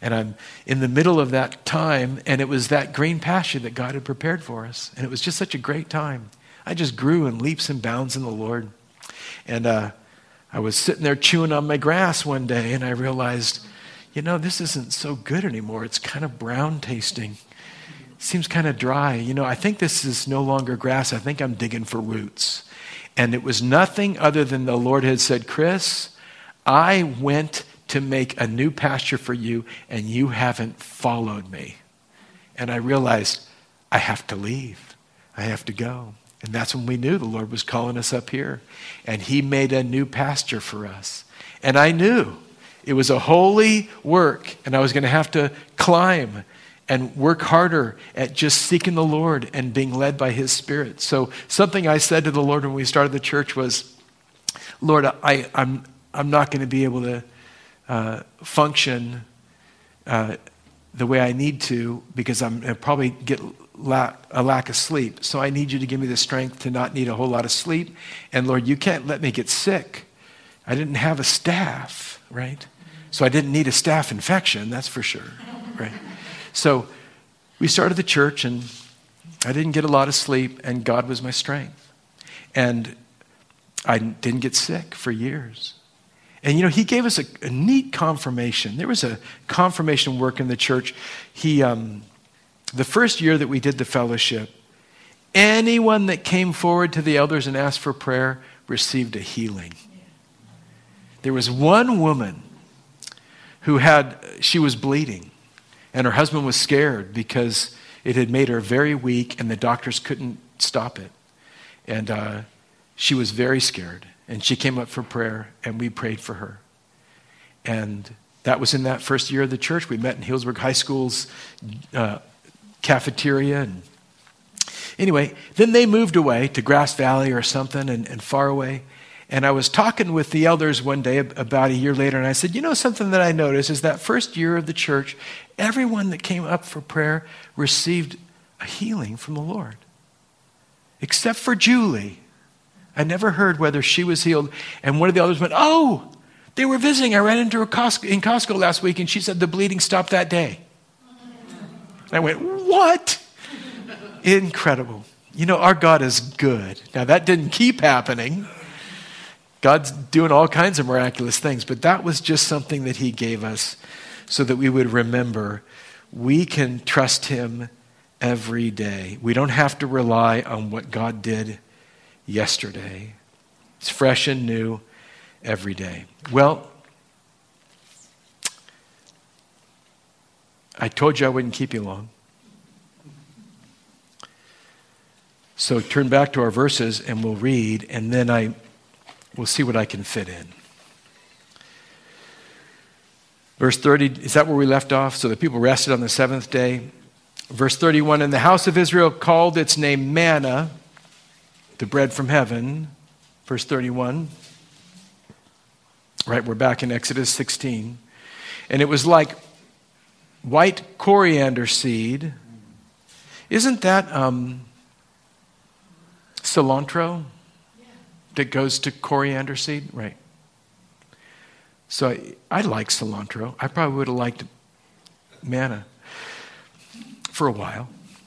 And I'm in the middle of that time, and it was that green pasture that God had prepared for us. And it was just such a great time. I just grew in leaps and bounds in the Lord. And uh, I was sitting there chewing on my grass one day, and I realized, you know, this isn't so good anymore. It's kind of brown tasting. It seems kind of dry. You know, I think this is no longer grass. I think I'm digging for roots. And it was nothing other than the Lord had said, Chris, I went to make a new pasture for you, and you haven't followed me. And I realized I have to leave. I have to go. And that's when we knew the Lord was calling us up here. And he made a new pasture for us. And I knew it was a holy work, and I was going to have to climb and work harder at just seeking the Lord and being led by his Spirit. So something I said to the Lord when we started the church was, Lord, I, I'm, I'm not going to be able to uh, function uh, the way I need to, because I'm going to probably get lack, a lack of sleep. So I need you to give me the strength to not need a whole lot of sleep. And Lord, you can't let me get sick. I didn't have a staph, right? So I didn't need a staph infection, that's for sure, right? So we started the church, and I didn't get a lot of sleep, and God was my strength. And I didn't get sick for years. And, you know, he gave us a, a neat confirmation. There was a confirmation work in the church. He, um, the first year that we did the fellowship, anyone that came forward to the elders and asked for prayer received a healing. There was one woman who had, she was bleeding, and her husband was scared because it had made her very weak, and the doctors couldn't stop it. And uh, she was very scared. And she came up for prayer, and we prayed for her. And that was in that first year of the church. We met in Healdsburg High School's uh, cafeteria. And anyway, then they moved away to Grass Valley or something, and, and far away. And I was talking with the elders one day about a year later, and I said, you know, something that I noticed is that first year of the church, everyone that came up for prayer received a healing from the Lord. Except for Julie. I never heard whether she was healed. And one of the elders went, oh, they were visiting. I ran into her Costco, in Costco last week, and she said the bleeding stopped that day. I went, what? Incredible. You know, our God is good. Now, that didn't keep happening. God's doing all kinds of miraculous things, but that was just something that he gave us so that we would remember we can trust him every day. We don't have to rely on what God did yesterday. It's fresh and new every day. Well, I told you I wouldn't keep you long. So turn back to our verses and we'll read, and then I will see what I can fit in. Verse thirty, is that where we left off? So the people rested on the seventh day. Verse thirty-one, and the house of Israel called its name manna, the bread from heaven. Verse thirty-one. Right, we're back in Exodus sixteen. And it was like white coriander seed. Isn't that um, cilantro that goes to coriander seed? Right. So I, I like cilantro. I probably would have liked manna for a while.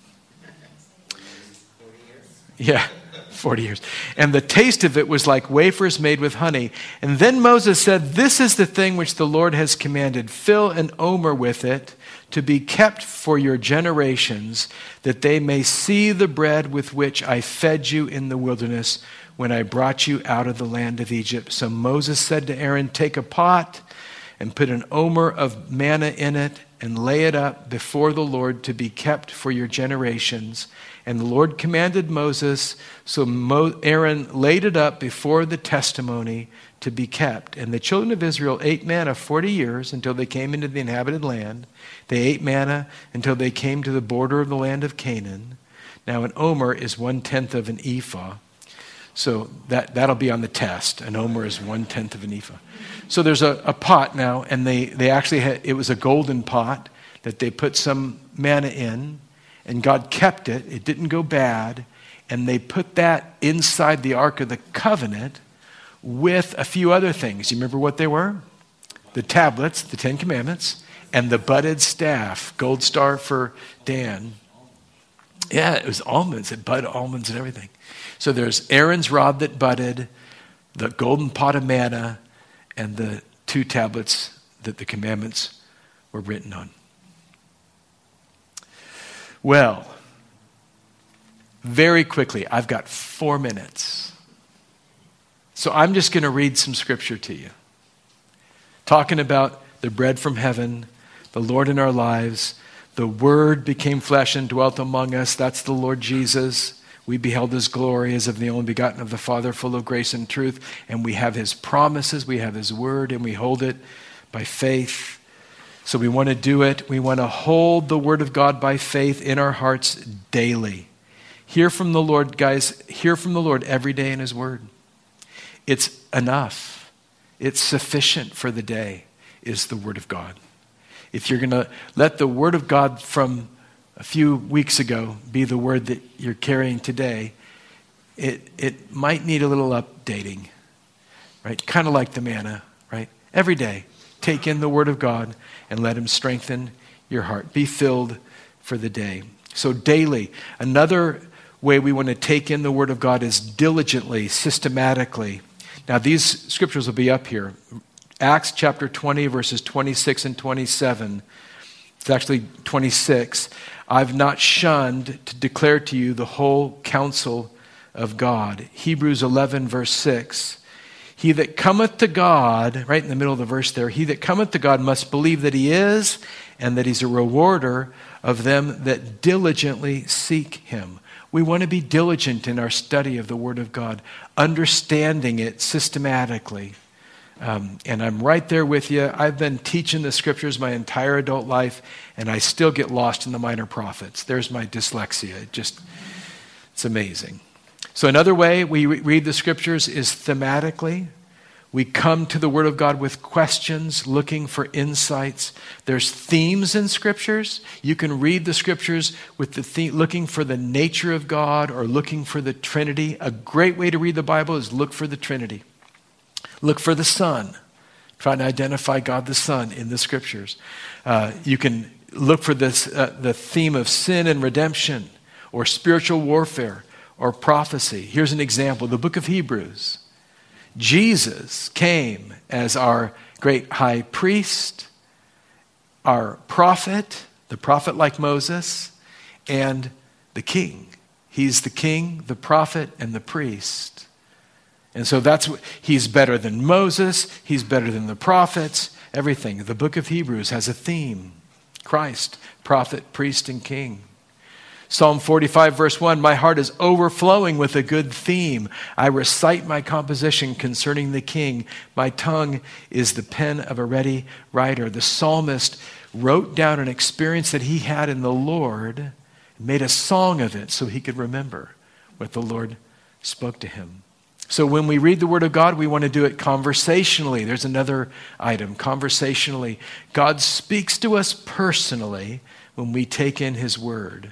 Yeah, forty years. And the taste of it was like wafers made with honey. And then Moses said, this is the thing which the Lord has commanded. Fill an omer with it to be kept for your generations, that they may see the bread with which I fed you in the wilderness when I brought you out of the land of Egypt. So Moses said to Aaron, take a pot and put an omer of manna in it and lay it up before the Lord to be kept for your generations. And the Lord commanded Moses, so Mo- Aaron laid it up before the testimony to be kept. And the children of Israel ate manna forty years until they came into the inhabited land. They ate manna until they came to the border of the land of Canaan. Now an omer is one-tenth of an ephah. So that, that'll be on the test. An omer is one-tenth of an ephah. So there's a, a pot now, and they, they actually had, it was a golden pot that they put some manna in, and God kept it. It didn't go bad. And they put that inside the Ark of the Covenant with a few other things. You remember what they were? The tablets, the Ten Commandments, And the budded staff, gold star for Dan. Yeah, it was almonds. It budded almonds and everything. So there's Aaron's rod that budded, the golden pot of manna, and the two tablets that the commandments were written on. Well, very quickly, I've got four minutes. So I'm just going to read some scripture to you. Talking about the bread from heaven, the Lord in our lives. The Word became flesh and dwelt among us. That's the Lord Jesus. We beheld his glory as of the only begotten of the Father, full of grace and truth. And we have his promises, we have his word, and we hold it by faith. So we want to do it. We want to hold the word of God by faith in our hearts daily. Hear from the Lord, guys. Hear from the Lord every day in his word. It's enough. It's sufficient for the day, is the word of God. If you're going to let the word of God from a few weeks ago be the word that you're carrying today, it it might need a little updating, right? Kind of like the manna, right? Every day, take in the word of God and let him strengthen your heart. Be filled for the day. So daily, another way we want to take in the word of God is diligently, systematically. Now these scriptures will be up here. Acts chapter twenty, verses twenty-six and twenty-seven. It's actually twenty-six. I've not shunned to declare to you the whole counsel of God. Hebrews eleven, verse six. He that cometh to God, right in the middle of the verse there, he that cometh to God must believe that he is, and that he's a rewarder of them that diligently seek him. We want to be diligent in our study of the Word of God, understanding it systematically. Um, and I'm right there with you. I've been teaching the scriptures my entire adult life, and I still get lost in the minor prophets. There's my dyslexia. It just, it's amazing. So another way we re- read the scriptures is thematically. We come to the Word of God with questions, looking for insights. There's themes in scriptures. You can read the scriptures with the theme, looking for the nature of God or looking for the Trinity. A great way to read the Bible is look for the Trinity. Look for the Son. Try to identify God the Son in the scriptures. Uh, you can look for this, uh, the theme of sin and redemption, or spiritual warfare, or prophecy. Here's an example. The book of Hebrews. Jesus came as our great high priest, our prophet, the prophet like Moses, and the king. He's the king, the prophet, and the priest. And so that's what, he's better than Moses, he's better than the prophets, everything. The book of Hebrews has a theme. Christ, prophet, priest, and king. Psalm forty-five, verse one, my heart is overflowing with a good theme. I recite my composition concerning the king. My tongue is the pen of a ready writer. The psalmist wrote down an experience that he had in the Lord and made a song of it so he could remember what the Lord spoke to him. So when we read the Word of God, we want to do it conversationally. There's another item, conversationally. God speaks to us personally when we take in his Word.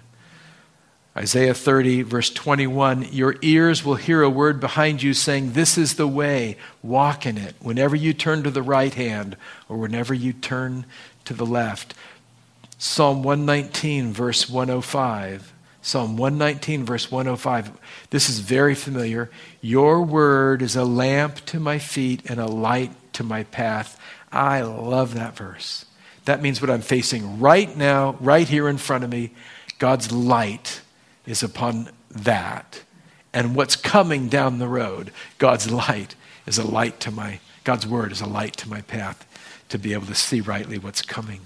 Isaiah thirty, verse twenty-one, your ears will hear a word behind you saying, this is the way, walk in it, whenever you turn to the right hand or whenever you turn to the left. Psalm one nineteen, verse one oh five. Psalm one nineteen, verse one oh five. This is very familiar. Your word is a lamp to my feet and a light to my path. I love that verse. That means what I'm facing right now, right here in front of me, God's light is upon that. And what's coming down the road, God's light is a light to my, God's word is a light to my path to be able to see rightly what's coming.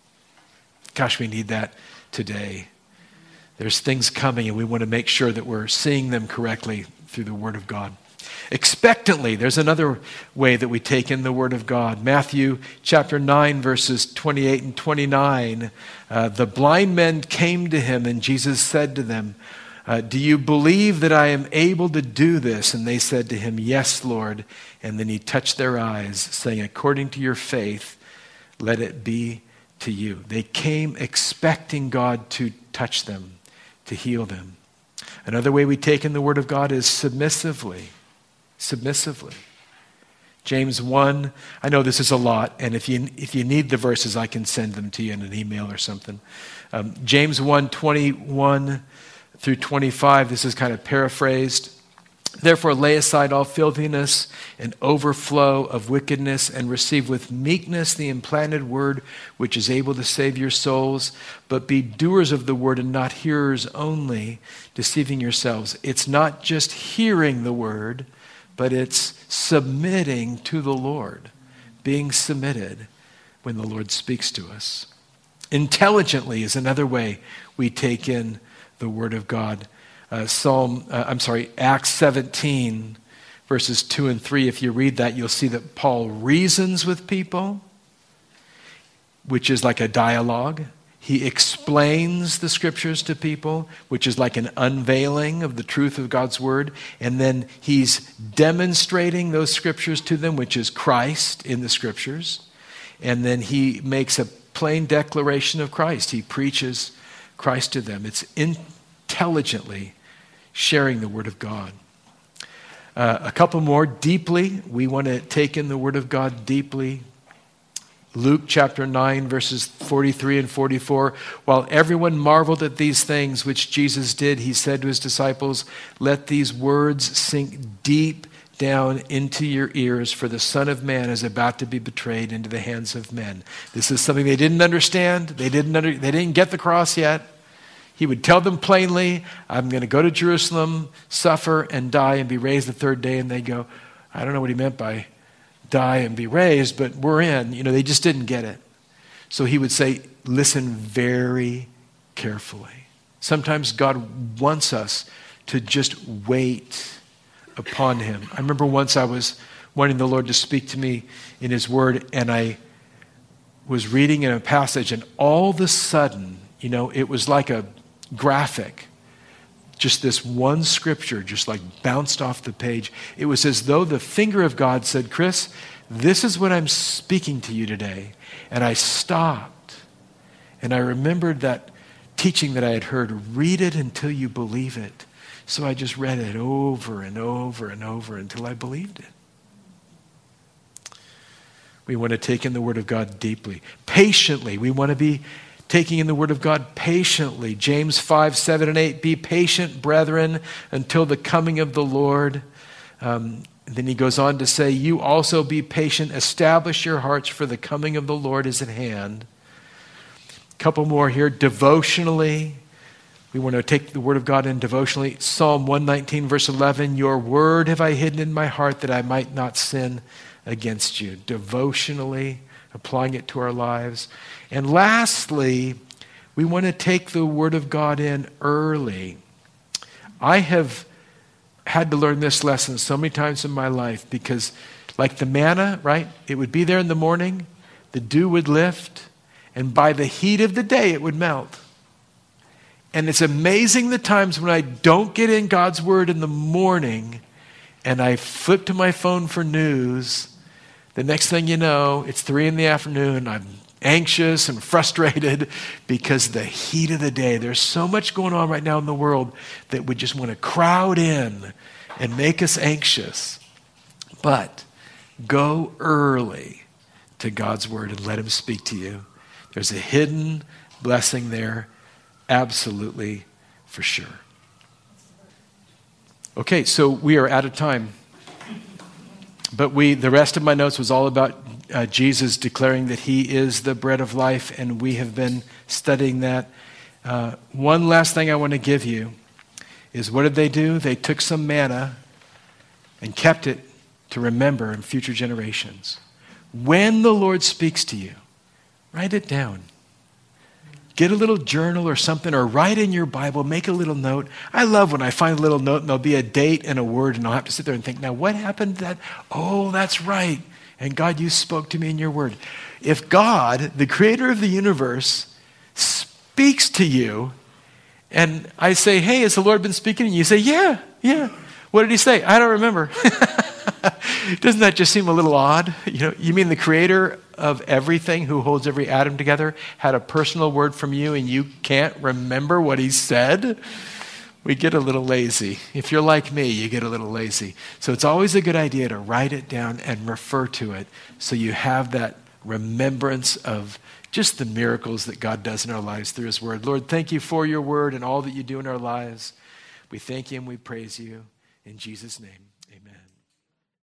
Gosh, we need that today. There's things coming and we want to make sure that we're seeing them correctly through the Word of God. Expectantly, there's another way that we take in the Word of God. Matthew chapter nine, verses twenty-eight and twenty-nine. Uh, the blind men came to him and Jesus said to them, uh, do you believe that I am able to do this? And they said to him, yes, Lord. And then he touched their eyes, saying, according to your faith, let it be to you. They came expecting God to touch them, to heal them. Another way we take in the Word of God is submissively. Submissively. James one, I know this is a lot, and if you if you need the verses, I can send them to you in an email or something. Um, James one, twenty-one through twenty-five, this is kind of paraphrased. Therefore lay aside all filthiness and overflow of wickedness, and receive with meekness the implanted word, which is able to save your souls. But be doers of the word and not hearers only, deceiving yourselves. It's not just hearing the word, but it's submitting to the Lord, being submitted when the Lord speaks to us. Intelligently is another way we take in the word of God. Uh, Psalm, uh, I'm sorry, Acts seventeen, verses two and three. If you read that, you'll see that Paul reasons with people, which is like a dialogue. He explains the scriptures to people, which is like an unveiling of the truth of God's word. And then he's demonstrating those scriptures to them, which is Christ in the scriptures. And then he makes a plain declaration of Christ. He preaches Christ to them. It's intelligently sharing the word of God. Uh, a couple more. Deeply, we want to take in the word of God deeply. Luke chapter nine, verses forty-three and forty-four. While everyone marveled at these things which Jesus did, he said to his disciples, let these words sink deep down into your ears, for the Son of Man is about to be betrayed into the hands of men. This is something they didn't understand. They didn't under, they didn't get the cross yet. He would tell them plainly, I'm going to go to Jerusalem, suffer and die and be raised the third day. And they go, I don't know what he meant by die and be raised, but we're in. You know, they just didn't get it. So he would say, listen very carefully. Sometimes God wants us to just wait upon him. I remember once I was wanting the Lord to speak to me in his word, and I was reading in a passage, and all of a sudden, you know, it was like a graphic. Just this one scripture just like bounced off the page. It was as though the finger of God said, Chris, this is what I'm speaking to you today. And I stopped, and I remembered that teaching that I had heard, read it until you believe it. So I just read it over and over and over until I believed it. We want to take in the word of God deeply. Patiently, we want to be taking in the word of God patiently. James five, seven, and eight. Be patient, brethren, until the coming of the Lord. Um, then he goes on to say, you also be patient. Establish your hearts, for the coming of the Lord is at hand. A couple more here. Devotionally. We want to take the word of God in devotionally. Psalm one nineteen, verse eleven. Your word have I hidden in my heart that I might not sin against you. Devotionally, applying it to our lives. And lastly, we want to take the word of God in early. I have had to learn this lesson so many times in my life, because like the manna, right? It would be there in the morning, the dew would lift, and by the heat of the day it would melt. And it's amazing the times when I don't get in God's word in the morning and I flip to my phone for news. The next thing you know, it's three in the afternoon. I'm anxious and frustrated because the heat of the day. There's so much going on right now in the world that we just want to crowd in and make us anxious. But go early to God's word and let him speak to you. There's a hidden blessing there, absolutely, for sure. Okay, so we are out of time. But we, the rest of my notes was all about uh, Jesus declaring that he is the bread of life, and we have been studying that. Uh, one last thing I want to give you is, what did they do? They took some manna and kept it to remember in future generations. When the Lord speaks to you, write it down. Get a little journal or something, or write in your Bible, make a little note. I love when I find a little note and there'll be a date and a word, and I'll have to sit there and think, now what happened to that? Oh, that's right. And God, you spoke to me in your word. If God, the creator of the universe, speaks to you, and I say, hey, has the Lord been speaking? And you say, yeah, yeah. What did he say? I don't remember. Doesn't that just seem a little odd? You know, you mean the creator of everything, who holds every atom together, had a personal word from you and you can't remember what he said? we get a little lazy. If you're like me, you get a little lazy. So it's always a good idea to write it down and refer to it so you have that remembrance of just the miracles that God does in our lives through his word. Lord, thank you for your word and all that you do in our lives. We thank you and we praise you in Jesus' name.